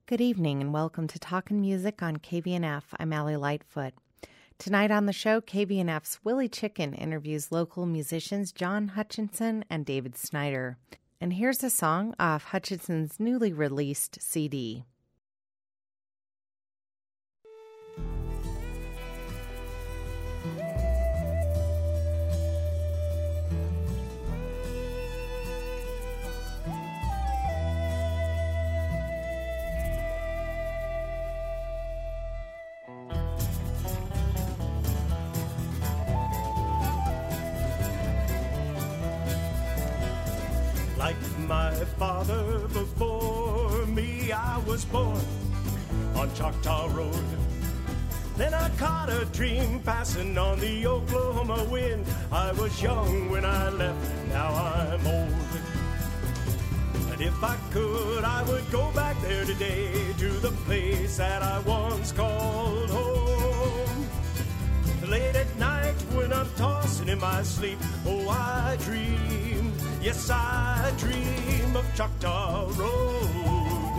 Good evening and welcome to Talkin' Music on KVNF. I'm Allie Lightfoot. Tonight on the show, KVNF's Willie Chicken interviews local musicians John Hutchinson and David Snyder. And here's a song off Hutchinson's newly released CD. Like my father before me, I was born on Choctaw Road. Then I caught a dream passing on the Oklahoma wind. I was young when I left, now I'm old. And if I could, I would go back there today to the place that I once called home. Late at night when I'm tossing in my sleep, oh, I dream, yes, I dream of Choctaw Road.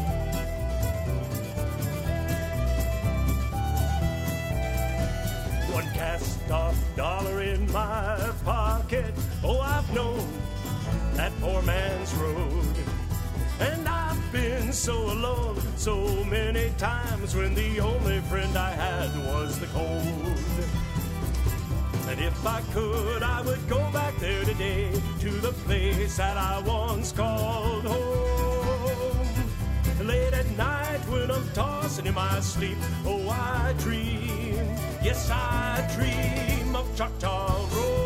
One cast-off dollar in my pocket, oh, I've known that poor man's road. And I've been so alone so many times when the only friend I had was the cold. And if I could, I would go back there today to the place that I once called home. Late at night when I'm tossing in my sleep, oh, I dream, yes, I dream of Choctaw Road.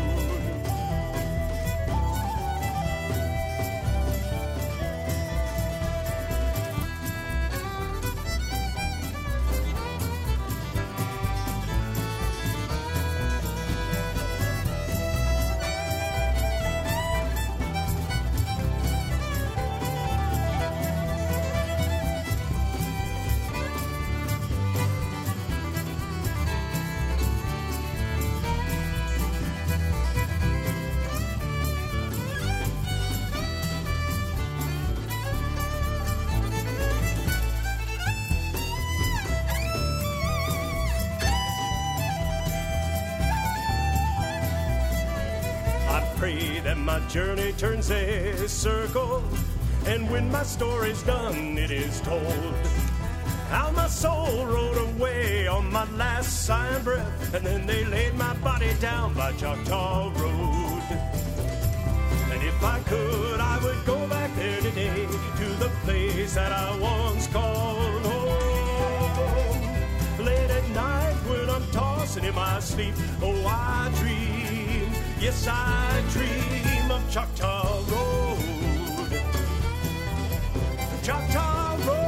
Pray that my journey turns a circle, and when my story's done, it is told how my soul rode away on my last sighing breath, and then they laid my body down by Choctaw Road. And if I could, I would go back there today to the place that I once called home. Late at night when I'm tossing in my sleep, oh, I dream, yes, I dream of Choctaw Road. Choctaw Road.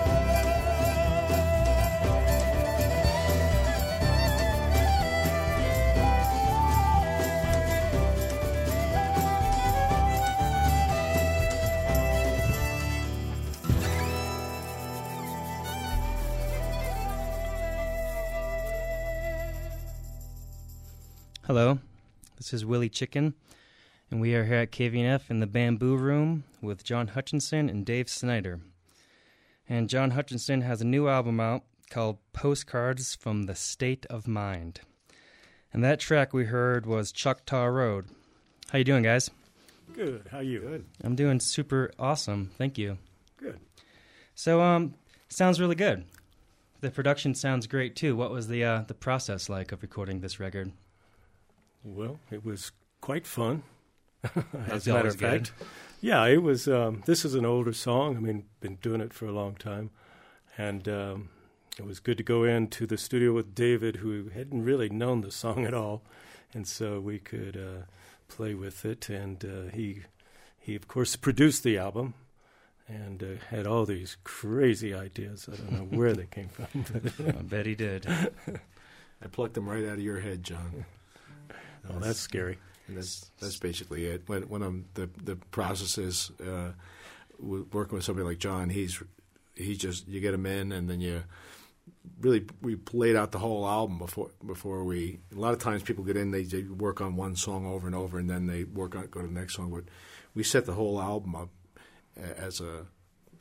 Hello. This is Willie Chicken, and we are here at KVNF in the Bamboo Room with John Hutchinson and Dave Snyder. And John Hutchinson has a new album out called Postcards from the State of Mind. And that track we heard was Choctaw Road. How you doing, guys? Good. How you? Good. I'm doing super awesome. Thank you. Good. So, sounds really good. The production sounds great, too. What was the process like of recording this record? Well, it was quite fun, As a matter of fact. Yeah, it was. This is an older song. I mean, been doing it for a long time. And it was good to go into the studio with David, who hadn't really known the song at all. And so we could play with it. And he, of course, produced the album and had all these crazy ideas. I don't know where they came from. I bet he did. I plucked them right out of your head, John. Oh, that's scary. And that's basically it. When the process is working with somebody like John, he just you get him in, and then we laid out the whole album before we. A lot of times people get in, they work on one song over and over, and then they go to the next song. But we set the whole album up as a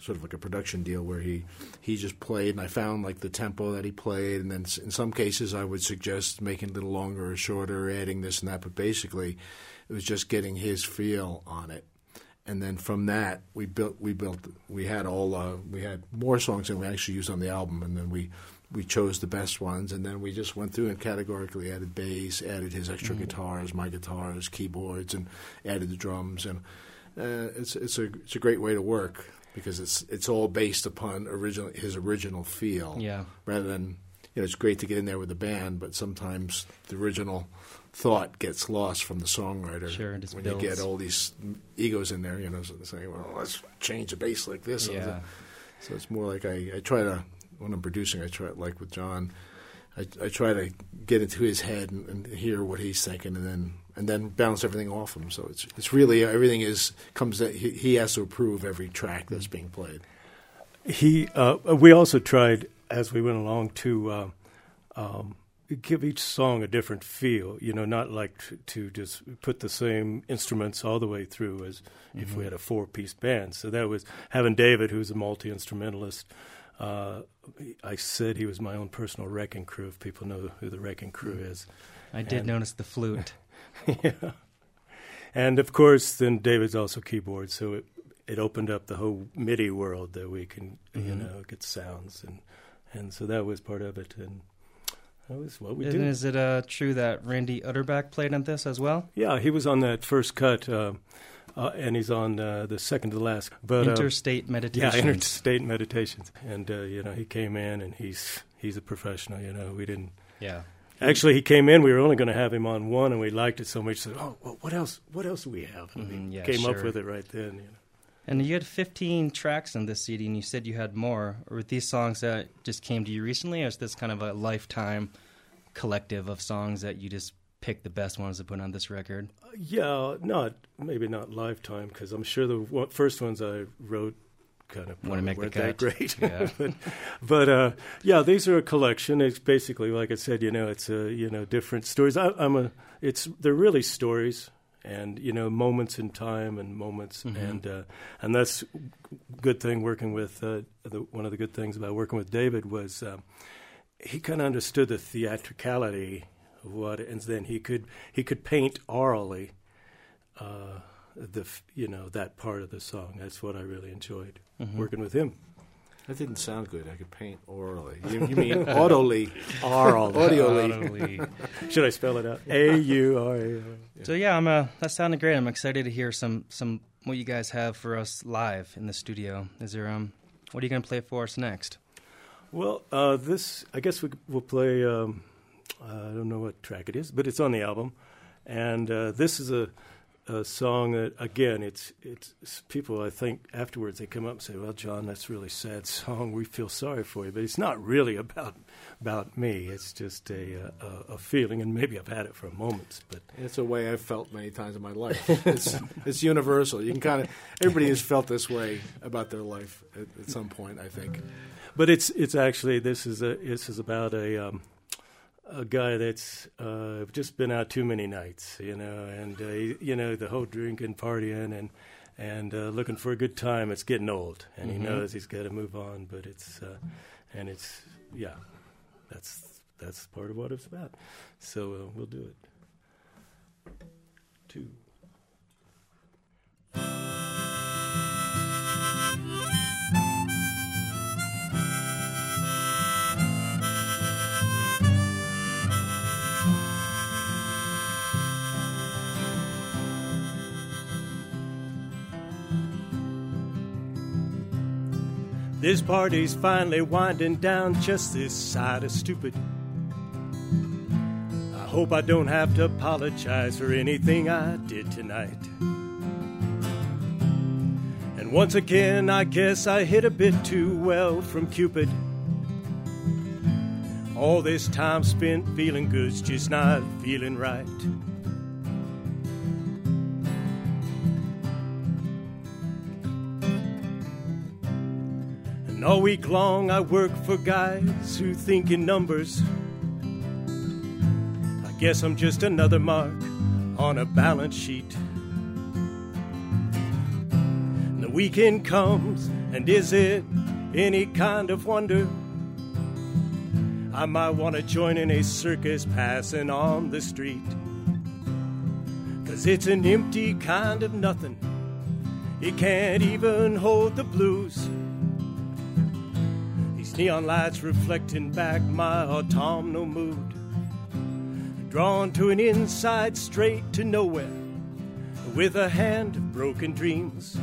sort of like a production deal where he just played, and I found like the tempo that he played, and then in some cases I would suggest making it a little longer or shorter, adding this and that, but basically it was just getting his feel on it. And then from that we had more songs than we actually used on the album, and then we chose the best ones, and then we just went through and categorically added bass, added his extra guitars, my guitars, keyboards, and added the drums. And it's a great way to work because it's all based upon his original feel. Yeah. Rather than, it's great to get in there with the band, but sometimes the original thought gets lost from the songwriter. Sure, it just when builds. You get all these egos in there, saying, well, let's change the bass like this. Yeah. So it's more like I try to, when I'm producing, like with John, I try to get into his head and hear what he's thinking, and then bounce everything off him. So it's really everything he has to approve every track that's being played. We also tried as we went along to give each song a different feel. Not like to just put the same instruments all the way through as if we had a 4-piece band. So that was having David, who's a multi-instrumentalist. I said he was my own personal wrecking crew, if people know who the wrecking crew is. I did notice the flute. Yeah. And, of course, then David's also keyboard, so it opened up the whole MIDI world that we can, get sounds. And so that was part of it, and that was what we did. And is it true that Randy Utterback played on this as well? Yeah, he was on that first cut, and he's on the second to last. But, Interstate Meditations. Yeah, Interstate Meditations. And, he came in, and he's a professional, we didn't... Yeah. Actually, he came in. We were only going to have him on one, and we liked it so much. Said, "Oh, well, what else? What else do we have?" And he came up with it right then. And you had 15 tracks on this CD, and you said you had more. Or were these songs that just came to you recently, or is this kind of a lifetime collective of songs that you just picked the best ones to put on this record? Yeah, maybe not lifetime, because I'm sure the first ones I wrote kind of weren't that great. Yeah. but these are a collection. It's basically, like I said, it's different stories. They're really stories, and moments in time and moments, and that's good thing working with one of the good things about working with David was he kind of understood the theatricality of what, and then he could paint orally. That part of the song. That's what I really enjoyed working with him. That didn't sound good. I could paint orally. You mean audibly? Audibly. Should I spell it out? A-U-R-A. So that sounded great. I'm excited to hear some what you guys have for us live in the studio. Is there what are you going to play for us next? Well, this I guess we'll play. I don't know what track it is, but it's on the album, and this is a song that, again, it's people, I think, afterwards they come up and say, well, John, that's a really sad song. We feel sorry for you. But it's not really about me. It's just a feeling, and maybe I've had it for moments. But it's a way I've felt many times in my life. It's universal. You can everybody has felt this way about their life at some point, I think. But it's actually, this is about a guy that's just been out too many nights, and the whole drinking, partying, and looking for a good time. It's getting old, and he knows he's got to move on. But that's part of what it's about. So we'll do it. 2. This party's finally winding down just this side of stupid. I hope I don't have to apologize for anything I did tonight. And once again, I guess I hit a bit too well from Cupid. All this time spent feeling good's just not feeling right. And all week long I work for guys who think in numbers. I guess I'm just another mark on a balance sheet. And the weekend comes And is it any kind of wonder I might want to join in a circus passing on the street? 'Cause it's an empty kind of nothing. It can't even hold the blues. These neon lights reflecting back my autumnal mood, drawn to an inside straight to nowhere with a hand of broken dreams.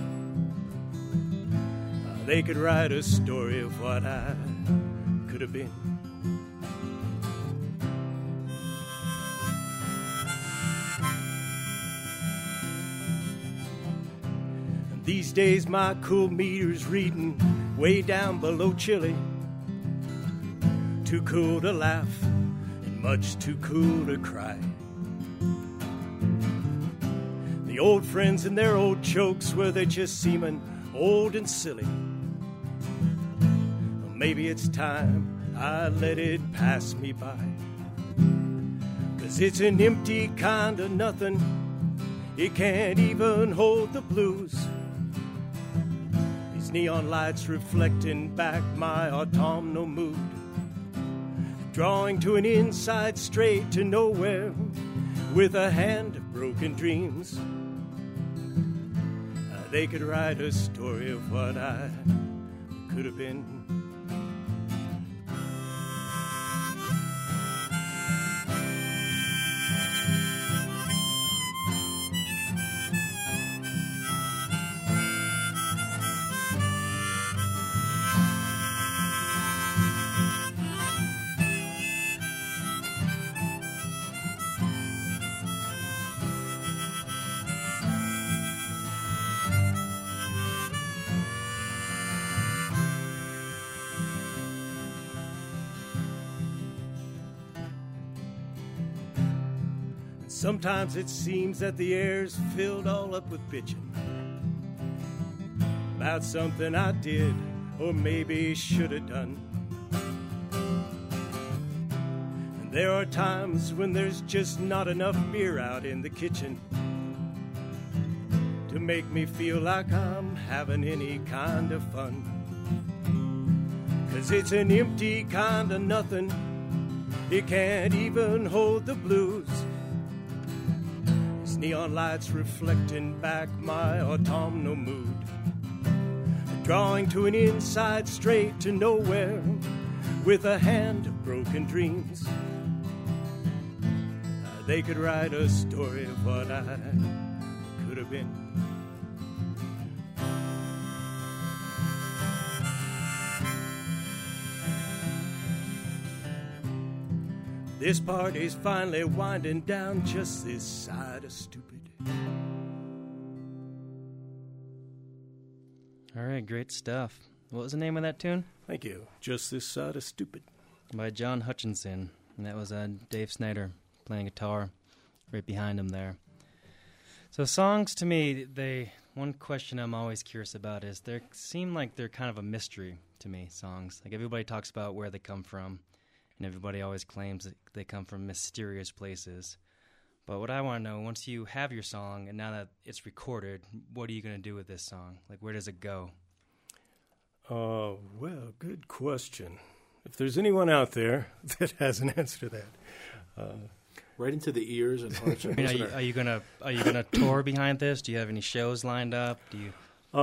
They could write a story of what I could have been. And these days my cool meter's reading way down below Chile. Too cool to laugh and much too cool to cry. The old friends and their old jokes, were they just seeming old and silly? Well, maybe it's time I let it pass me by. 'Cause it's an empty kind of nothing. It can't even hold the blues. These neon lights reflecting back my autumnal mood, drawing to an inside straight to nowhere with a hand of broken dreams. They could write a story of what I could have been. Sometimes it seems that the air's filled all up with bitching about something I did or maybe should have done. And there are times when there's just not enough beer out in the kitchen to make me feel like I'm having any kind of fun. 'Cause it's an empty kind of nothing. It can't even hold the blues. Neon lights reflecting back my autumnal mood, drawing to an inside straight to nowhere with a hand of broken dreams. They could write a story of what I could have been. This party's finally winding down just this side of stupid. All right, great stuff. What was the name of that tune? Thank you. Just This Side of Stupid. By John Hutchinson. And that was Dave Snyder playing guitar right behind him there. So songs, to me, one question I'm always curious about is they seem like they're kind of a mystery to me, songs. Like everybody talks about where they come from. And everybody always claims that they come from mysterious places. But what I want to know, once you have your song, and now that it's recorded, what are you going to do with this song? Like, where does it go? Well, good question. If there's anyone out there that has an answer to that. Right into the ears and hearts. I mean, are you gonna tour behind this? Do you have any shows lined up? Do you?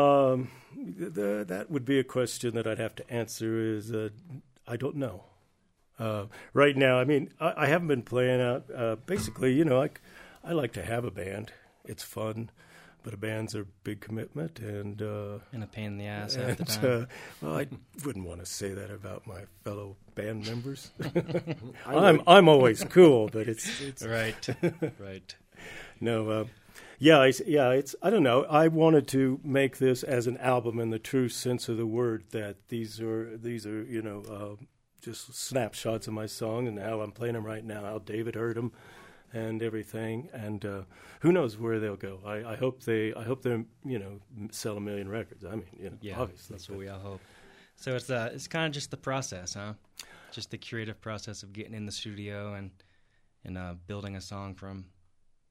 That would be a question that I'd have to answer. Is I don't know. Right now, I mean, I haven't been playing out. Basically, you know, I like to have a band. It's fun, but a band's a big commitment and a pain in the ass half the time. Well, I wouldn't want to say that about my fellow band members. I'm always cool, but it's right, right. No, it's I don't know. I wanted to make this as an album in the true sense of the word. That these are you know. Just snapshots of my song and how I'm playing them right now, how David heard them and everything. And who knows where they'll go. I hope they you know, sell 1 million records. I mean, you know, yeah, obviously. That's what we all hope. So it's kind of just the process, huh? Just the creative process of getting in the studio and building a song from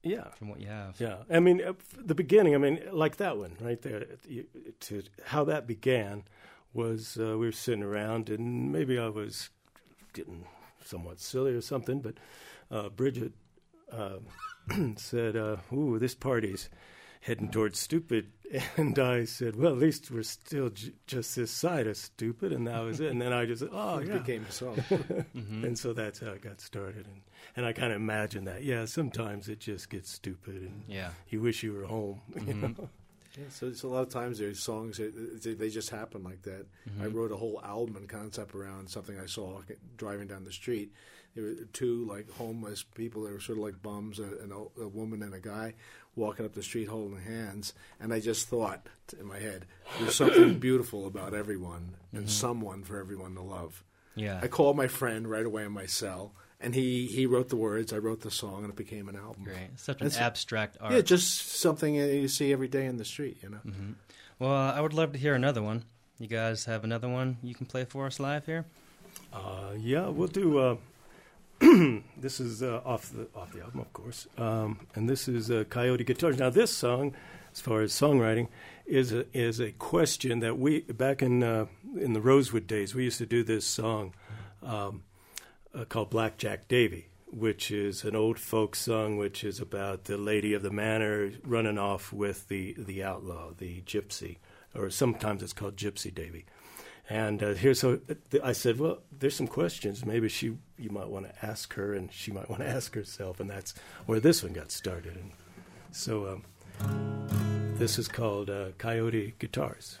from what you have. Yeah. I mean, the beginning, I mean, like that one right there, how that began was we were sitting around, and maybe I was getting somewhat silly or something, but Bridget said, ooh, this party's heading towards stupid. And I said, well, at least we're still just this side of stupid, and that was it. And then I just said, oh, It yeah. became a song. And so that's how it got started. And I kind of imagine that, yeah, sometimes it just gets stupid, and you wish you were home. You know? Yeah, so a lot of times there's songs they just happen like that. I wrote a whole album and concept around something I saw driving down the street. There were two like homeless people that were sort of like bums, a woman and a guy walking up the street holding hands. And I just thought in my head, there's something beautiful about everyone and someone for everyone to love. Yeah. I called my friend right away in my cell, and he wrote the words, I wrote the song, and it became an album. Great. Such an abstract art. Yeah, just something you see every day in the street, you know. Well, I would love to hear another one. You guys have another one you can play for us live here? Yeah, we'll do. This is off the album, of course, and this is Coyote Guitars. Now, this song, as far as songwriting, is a question that we back in the Rosewood days we used to do this song called Blackjack Davy, which is an old folk song, which is about the lady of the manor running off with the outlaw, the gypsy, or sometimes it's called Gypsy Davy. And I said, well, there's some questions. Maybe you might want to ask her, and she might want to ask herself, and that's where this one got started. And so this is called Coyote Guitars.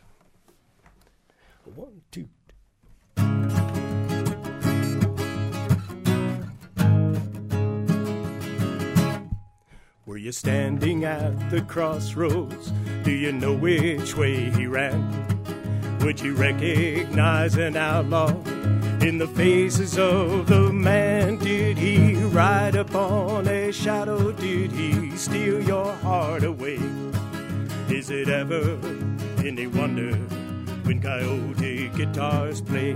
1, 2. Were you standing at the crossroads? Do you know which way he ran? Would you recognize an outlaw in the faces of the man? Did he ride upon a shadow? Did he steal your heart away? Is it ever any wonder when coyote guitars play?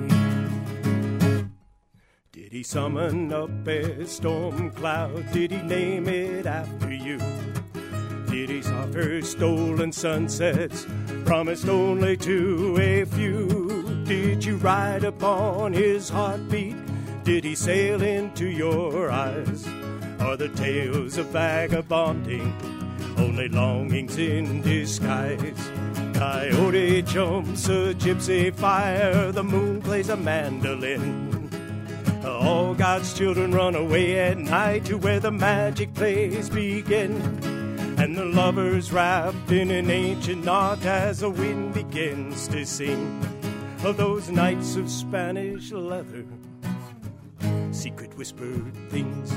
Did he summon up a storm cloud? Did he name it after you? Did he offer stolen sunsets, promised only to a few? Did you ride upon his heartbeat? Did he sail into your eyes? Are the tales of vagabonding only longings in disguise? Coyote jumps a gypsy fire, the moon plays a mandolin. All God's children run away at night to where the magic plays begin. And the lovers wrapped in an ancient knot as the wind begins to sing of those nights of Spanish leather, secret whispered things.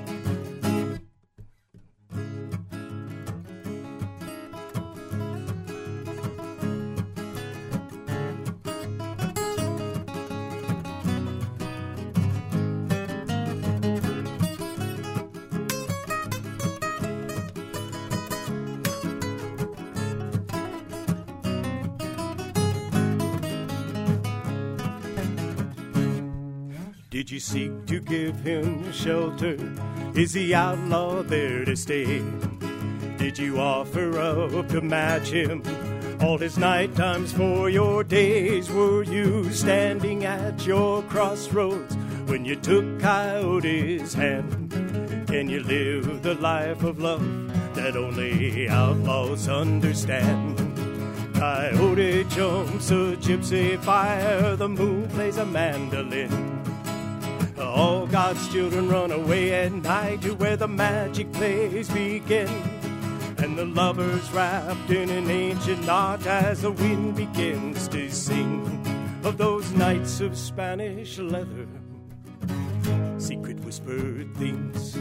Did you seek to give him shelter? Is the outlaw there to stay? Did you offer up to match him all his night times for your days? Were you standing at your crossroads when you took Coyote's hand? Can you live the life of love that only outlaws understand? Coyote jumps a gypsy fire, the moon plays a mandolin. All God's children run away at night to where the magic plays begin. And the lovers wrapped in an ancient knot as the wind begins to sing of those nights of Spanish leather, secret whispered things.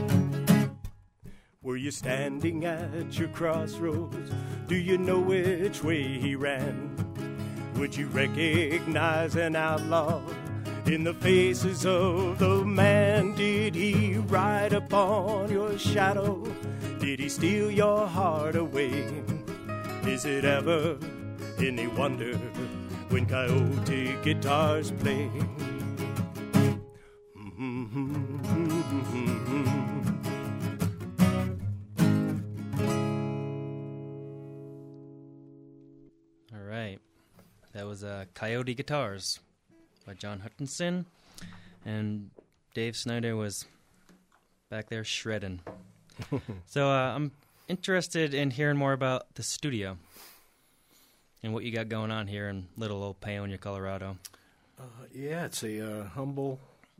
Were you standing at your crossroads? Do you know which way he ran? Would you recognize an outlaw in the faces of the man? Did he ride upon your shadow? Did he steal your heart away? Is it ever any wonder when coyote guitars play? Coyote Guitars by John Hutchinson. And Dave Snyder was back there shredding. So I'm interested in hearing more about the studio and what you got going on here in little old Paonia, Colorado. Yeah, it's a humble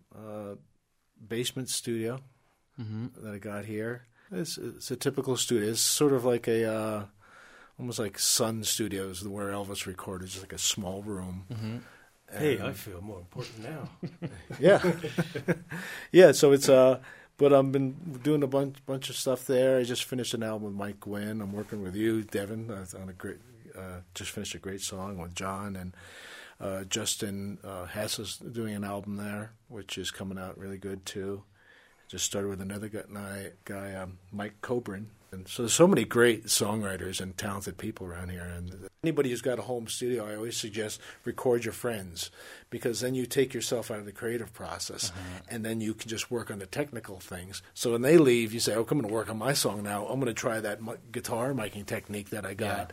basement studio that I got here. It's a typical studio. It's sort of like a almost like Sun Studios, where Elvis recorded, just like a small room. Mm-hmm. Hey, I feel more important now. Yeah, yeah. So it's but I've been doing a bunch of stuff there. I just finished an album with Mike Gwynn. I'm working with you, Devin, on a great. Just finished a great song with John, and Justin Hess is doing an album there, which is coming out really good too. Just started with another guy, Mike Coburn. And so there's so many great songwriters and talented people around here. And anybody who's got a home studio, I always suggest record your friends, because then you take yourself out of the creative process, and then you can just work on the technical things. So when they leave, you say, "Oh, I'm going to work on my song now. I'm going to try that guitar miking technique that I got,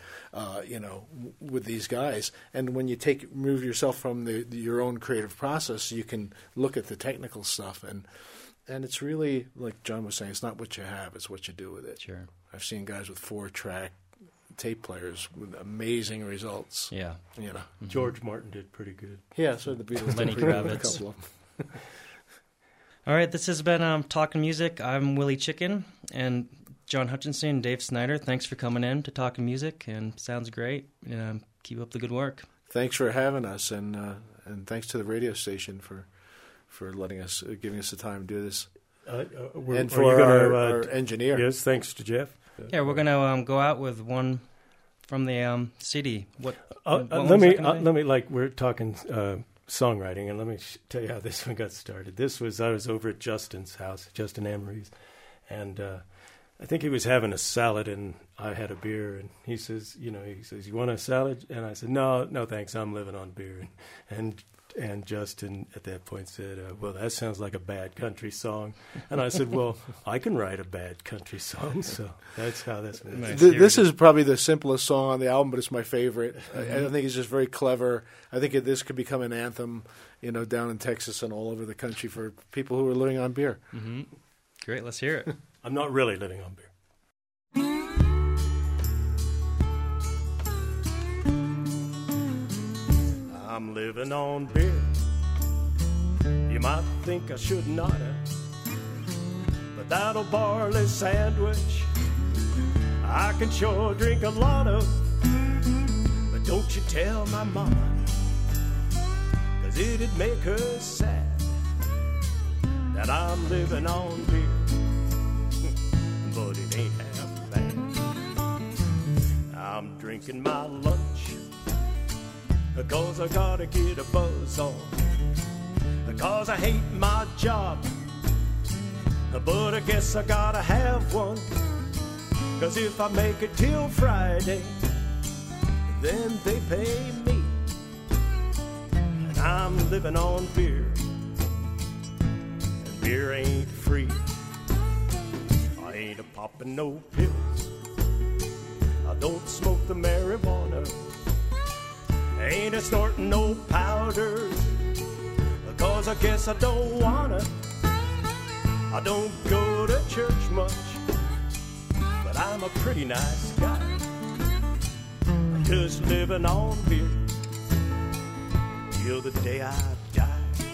with these guys." And when you remove yourself from your own creative process, you can look at the technical stuff and it's really, like John was saying, it's not what you have, it's what you do with it. Sure. I've seen guys with 4-track tape players with amazing results. Yeah. You know. Mm-hmm. George Martin did pretty good. Yeah, so the Beatles Lenny did a Kravitz. couple of them. All right, this has been Talking Music. I'm Willie Chicken, and John Hutchinson and Dave Snyder, thanks for coming in to Talking Music, and sounds great. Keep up the good work. Thanks for having us, and thanks to the radio station for giving us the time to do this. And for our engineer. Yes, thanks to Jeff. Yeah, we're going to go out with one from the CD. What let me we're talking songwriting, and let me tell you how this one got started. I was over at Justin's house, Justin Amory's, and I think he was having a salad, and I had a beer, and he says, "You want a salad?" And I said, "No, thanks. I'm living on beer." And Justin at that point said, "Well, that sounds like a bad country song." And I said, "Well, I can write a bad country song." So that's how that's been. Nice. This is probably the simplest song on the album, but it's my favorite. I think it's just very clever. I think this could become an anthem, down in Texas and all over the country for people who are living on beer. Mm-hmm. Great, let's hear it. I'm not really living on beer. I'm living on beer. You might think I should not have, but that old barley sandwich I can sure drink a lot of. But don't you tell my mama, 'cause it'd make her sad that I'm living on beer. But it ain't half bad. I'm drinking my lunch because I gotta get a buzz on, because I hate my job, but I guess I gotta have one, 'cause if I make it till Friday, then they pay me, and I'm living on beer, and beer ain't free. I ain't a popping no pills, I don't smoke the marijuana, ain't a snorting no powders, because I guess I don't wanna. I don't go to church much, but I'm a pretty nice guy, just living on beer till the day I die.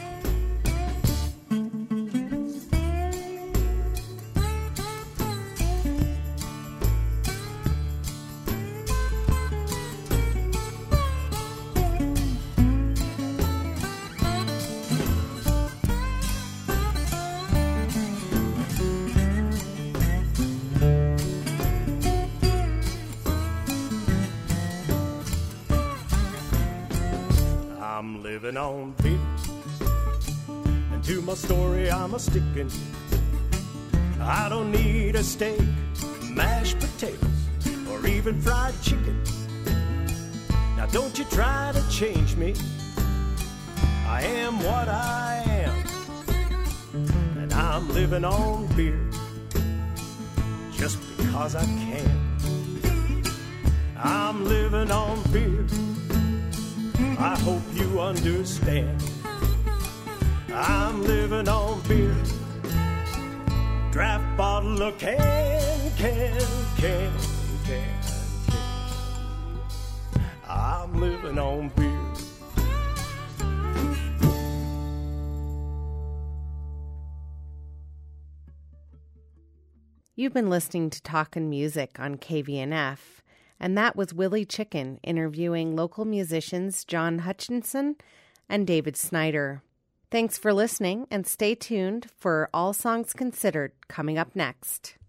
I'm living on beer, and to my story I'm a sticking. I don't need a steak, mashed potatoes, or even fried chicken. Now don't you try to change me, I am what I am, and I'm living on beer just because I can. I'm living on beer I hope you understand. I'm living on beer, draft bottle of can. I'm living on beer. You've been listening to Talkin' Music on KVNF, and that was Willie Chicken interviewing local musicians John Hutchinson and David Snyder. Thanks for listening, and stay tuned for All Songs Considered coming up next.